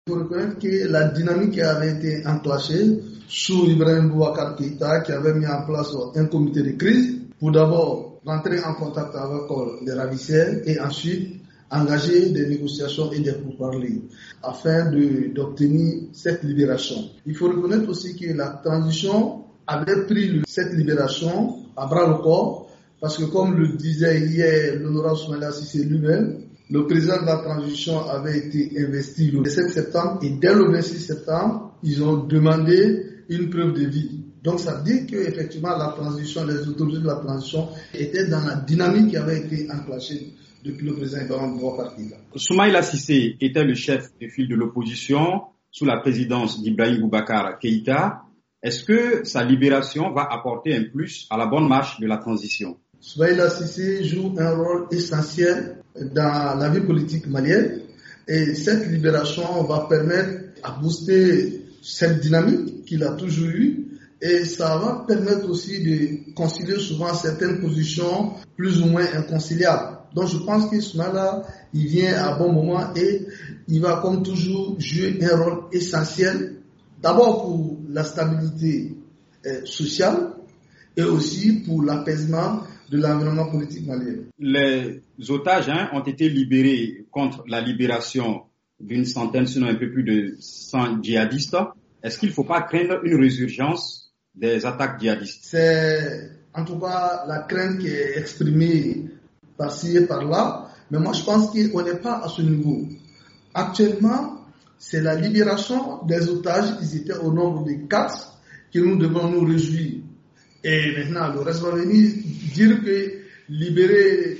Il faut reconnaître que la dynamique qui avait été enclenchée sous Ibrahim Boubacar Keïta, qui avait mis en place un comité de crise, pour d'abord rentrer en contact avec les ravisseurs et ensuite engager des négociations et des pourparlers afin d'obtenir cette libération. Il faut reconnaître aussi que la transition avait pris cette libération à bras le corps parce que, comme le disait hier l'honorable Soumaïla Cissé lui-même, le président de la transition avait été investi le 7 septembre et dès le 26 septembre, ils ont demandé une preuve de vie. Donc ça dit qu'effectivement la transition, les autorités de la transition étaient dans la dynamique qui avait été enclenchée depuis le président Ibrahim Boubacar Keïta. Soumaïla Cissé était le chef de file de l'opposition sous la présidence d'Ibrahim Boubacar Keïta. Est-ce que sa libération va apporter un plus à la bonne marche de la transition? Soumaïla Cissé joue un rôle essentiel dans la vie politique malienne et cette libération va permettre à booster cette dynamique qu'il a toujours eue et ça va permettre aussi de concilier souvent certaines positions plus ou moins inconciliables. Donc je pense que Soumaïla, il vient à bon moment et il va comme toujours jouer un rôle essentiel d'abord pour la stabilité sociale et aussi pour l'apaisement de l'environnement politique malien. Les otages ont été libérés contre la libération d'une centaine, sinon un peu plus de 100 djihadistes. Est-ce qu'il ne faut pas craindre une résurgence des attaques djihadistes? C'est en tout cas la crainte qui est exprimée par-ci et par-là, mais moi je pense qu'on n'est pas à ce niveau. Actuellement, c'est la libération des otages, ils étaient au nombre de 4, que nous devons nous réjouir. Et maintenant, le reste va venir dire que libérer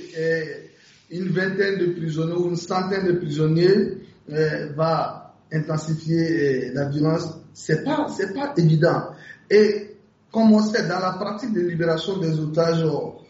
une vingtaine de prisonniers ou une centaine de prisonniers va intensifier la violence. C'est pas évident. Et comme on sait, dans la pratique de libération des otages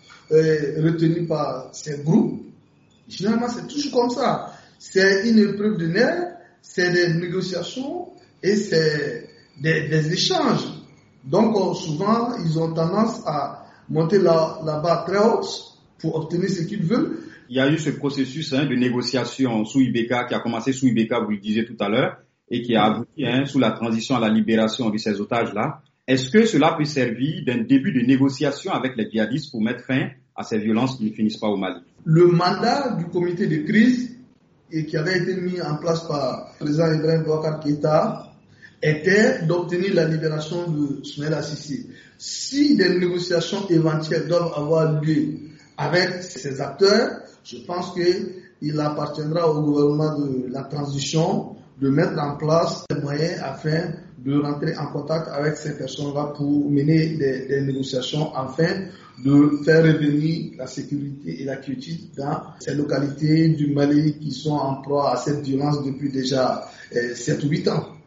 retenus par ces groupes, généralement c'est toujours comme ça. C'est une épreuve de nerfs, c'est des négociations et c'est des échanges. Donc souvent, ils ont tendance à monter la barre très haute pour obtenir ce qu'ils veulent. Il y a eu ce processus de négociation sous Ibeka qui a commencé sous Ibeka, vous le disiez tout à l'heure, et qui a abouti sous la transition à la libération de ces otages-là. Est-ce que cela peut servir d'un début de négociation avec les djihadistes pour mettre fin à ces violences qui ne finissent pas au Mali? Le mandat du comité de crise et qui avait été mis en place par le président Ibrahim Boubacar Keïta était d'obtenir la libération de Soumaïla Cissé. Si des négociations éventuelles doivent avoir lieu avec ces acteurs, je pense qu'il appartiendra au gouvernement de la transition de mettre en place des moyens afin de rentrer en contact avec ces personnes-là pour mener des négociations afin de faire revenir la sécurité et la quiétude dans ces localités du Mali qui sont en proie à cette violence depuis déjà 7 ou 8 ans.